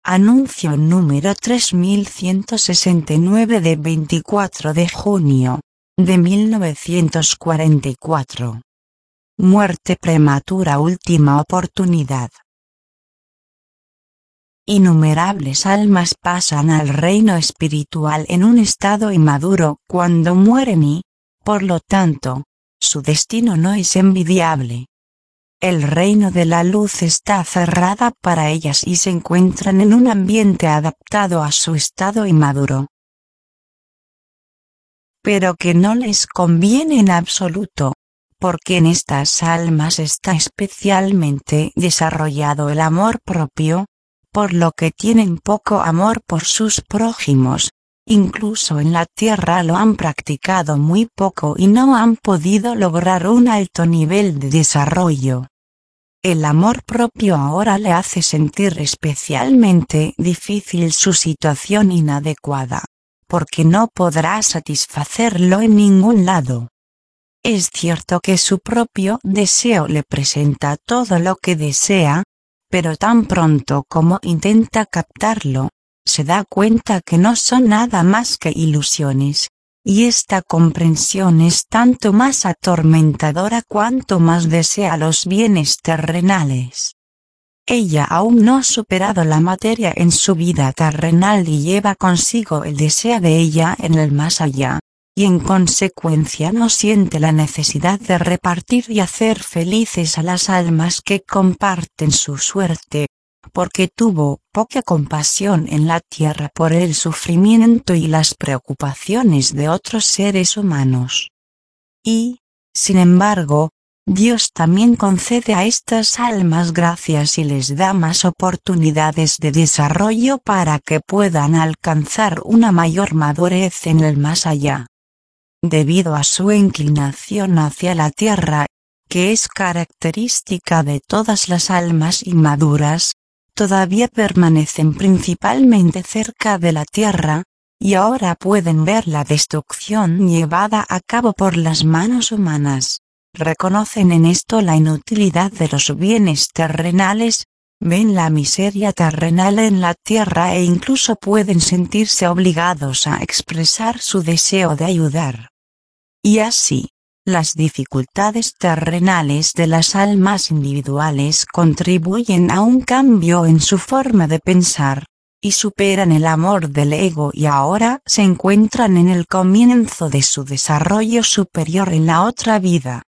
Anuncio número 3169 de 24 de junio de 1944. Muerte prematura, última oportunidad. Innumerables almas pasan al reino espiritual en un estado inmaduro cuando mueren y, por lo tanto, su destino no es envidiable. El reino de la luz está cerrada para ellas y se encuentran en un ambiente adaptado a su estado inmaduro. Pero que no les conviene en absoluto, porque en estas almas está especialmente desarrollado el amor propio, por lo que tienen poco amor por sus prójimos. Incluso en la tierra lo han practicado muy poco y no han podido lograr un alto nivel de desarrollo. El amor propio ahora le hace sentir especialmente difícil su situación inadecuada, porque no podrá satisfacerlo en ningún lado. Es cierto que su propio deseo le presenta todo lo que desea, pero tan pronto como intenta captarlo, se da cuenta que no son nada más que ilusiones, y esta comprensión es tanto más atormentadora cuanto más desea los bienes terrenales. Ella aún no ha superado la materia en su vida terrenal y lleva consigo el deseo de ella en el más allá, y en consecuencia no siente la necesidad de repartir y hacer felices a las almas que comparten su suerte, porque tuvo poca compasión en la tierra por el sufrimiento y las preocupaciones de otros seres humanos. Y, sin embargo, Dios también concede a estas almas gracias y les da más oportunidades de desarrollo para que puedan alcanzar una mayor madurez en el más allá. Debido a su inclinación hacia la tierra, que es característica de todas las almas inmaduras, todavía permanecen principalmente cerca de la tierra, y ahora pueden ver la destrucción llevada a cabo por las manos humanas. Reconocen en esto la inutilidad de los bienes terrenales, ven la miseria terrenal en la tierra e incluso pueden sentirse obligados a expresar su deseo de ayudar. Y así, las dificultades terrenales de las almas individuales contribuyen a un cambio en su forma de pensar, y superan el amor del ego y ahora se encuentran en el comienzo de su desarrollo superior en la otra vida.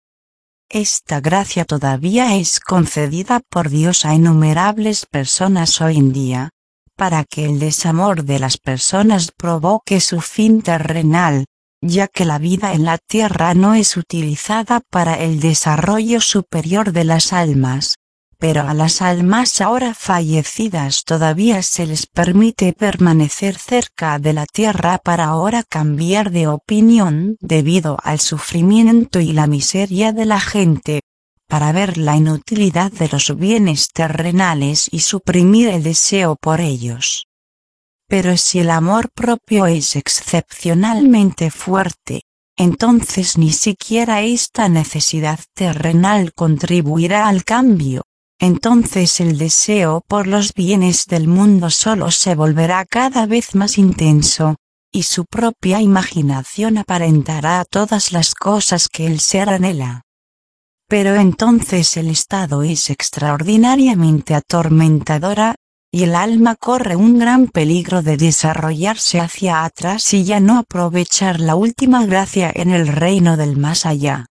Esta gracia todavía es concedida por Dios a innumerables personas hoy en día, para que el desamor de las personas provoque su fin terrenal, ya que la vida en la tierra no es utilizada para el desarrollo superior de las almas, pero a las almas ahora fallecidas todavía se les permite permanecer cerca de la tierra para ahora cambiar de opinión debido al sufrimiento y la miseria de la gente, para ver la inutilidad de los bienes terrenales y suprimir el deseo por ellos. Pero si el amor propio es excepcionalmente fuerte, entonces ni siquiera esta necesidad terrenal contribuirá al cambio. Entonces el deseo por los bienes del mundo solo se volverá cada vez más intenso, y su propia imaginación aparentará todas las cosas que el ser anhela. Pero entonces el estado es extraordinariamente atormentadora, y el alma corre un gran peligro de desarrollarse hacia atrás y ya no aprovechar la última gracia en el reino del más allá.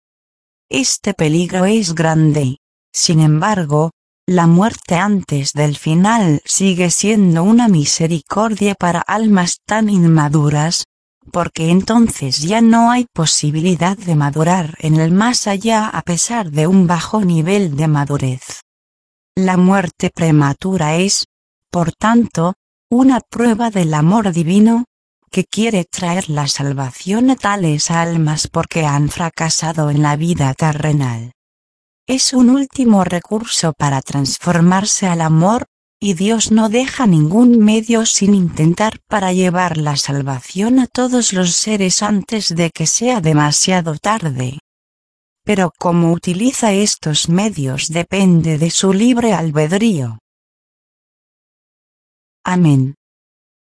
Este peligro es grande. Sin embargo, la muerte antes del final sigue siendo una misericordia para almas tan inmaduras, porque entonces ya no hay posibilidad de madurar en el más allá a pesar de un bajo nivel de madurez. La muerte prematura es, por tanto, una prueba del amor divino, que quiere traer la salvación a tales almas porque han fracasado en la vida terrenal. Es un último recurso para transformarse al amor, y Dios no deja ningún medio sin intentar para llevar la salvación a todos los seres antes de que sea demasiado tarde. Pero cómo utiliza estos medios depende de su libre albedrío. Amén.